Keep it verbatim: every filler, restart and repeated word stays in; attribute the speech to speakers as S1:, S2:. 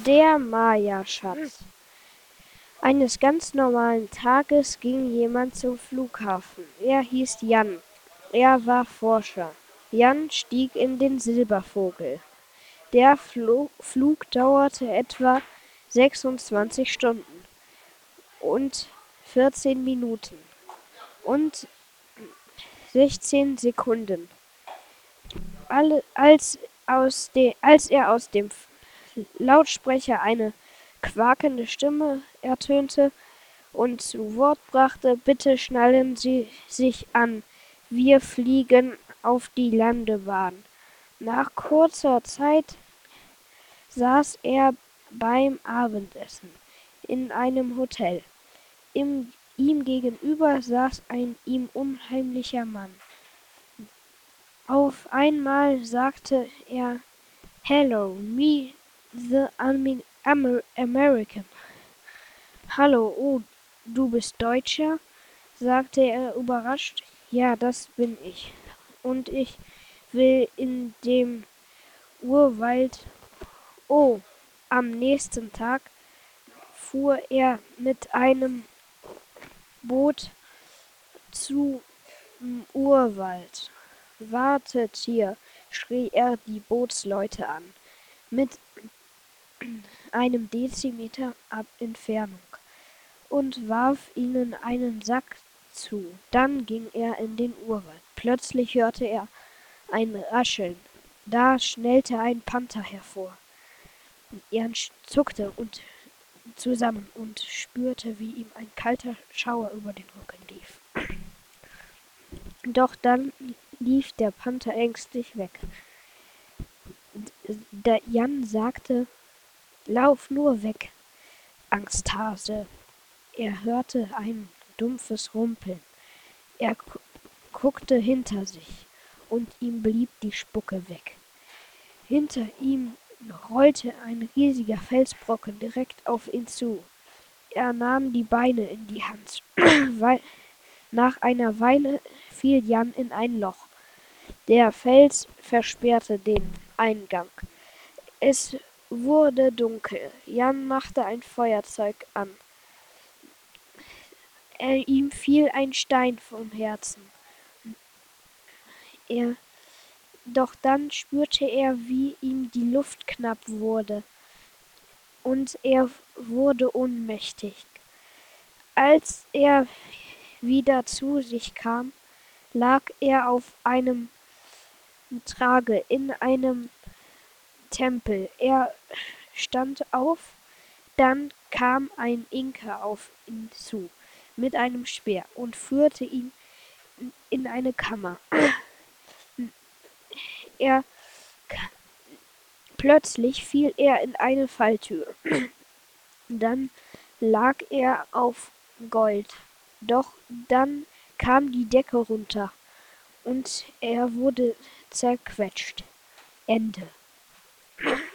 S1: Der Maya-Schatz. Eines ganz normalen Tages ging jemand zum Flughafen. Er hieß Jan. Er war Forscher. Jan stieg in den Silbervogel. Der Flo Flug dauerte etwa sechsundzwanzig Stunden und vierzehn Minuten und sechzehn Sekunden. Alle, als, aus de, als er aus dem Lautsprecher eine quakende Stimme ertönte und zu Wort brachte: Bitte schnallen Sie sich an, wir fliegen auf die Landebahn. Nach kurzer Zeit saß er beim Abendessen in einem Hotel. Im, ihm gegenüber saß ein ihm unheimlicher Mann. Auf einmal sagte er: Hello, me, the Amer Amer American. Hallo, oh, du bist Deutscher? Sagte er überrascht. Ja, das bin ich. Und ich will in dem Urwald. Oh, am nächsten Tag fuhr er mit einem Boot zum Urwald. Wartet hier, schrie er die Bootsleute an, mit einem Dezimeter ab Entfernung, und warf ihnen einen Sack zu. Dann ging er in den Urwald. Plötzlich hörte er ein Rascheln. Da schnellte ein Panther hervor. Er zuckte und zusammen und spürte, wie ihm ein kalter Schauer über den Rücken lief. Doch dann lief der Panther ängstlich weg. Der Jan sagte: Lauf nur weg, Angsthase. Er hörte ein dumpfes Rumpeln. Er guckte hinter sich, und ihm blieb die Spucke weg. Hinter ihm rollte ein riesiger Felsbrocken direkt auf ihn zu. Er nahm die Beine in die Hand. Nach einer Weile fiel Jan in ein Loch. Der Fels versperrte den Eingang. Es wurde dunkel. Jan machte ein Feuerzeug an. Er, ihm fiel ein Stein vom Herzen. Er, doch dann spürte er, wie ihm die Luft knapp wurde, und er wurde ohnmächtig. Als er wieder zu sich kam, lag er auf einem Trage in einem Tempel. Er stand auf, dann kam ein Inka auf ihn zu mit einem Speer und führte ihn in eine Kammer. Er plötzlich fiel er in eine Falltür. Dann lag er auf Gold. Doch dann kam die Decke runter und er wurde zerquetscht. Ende.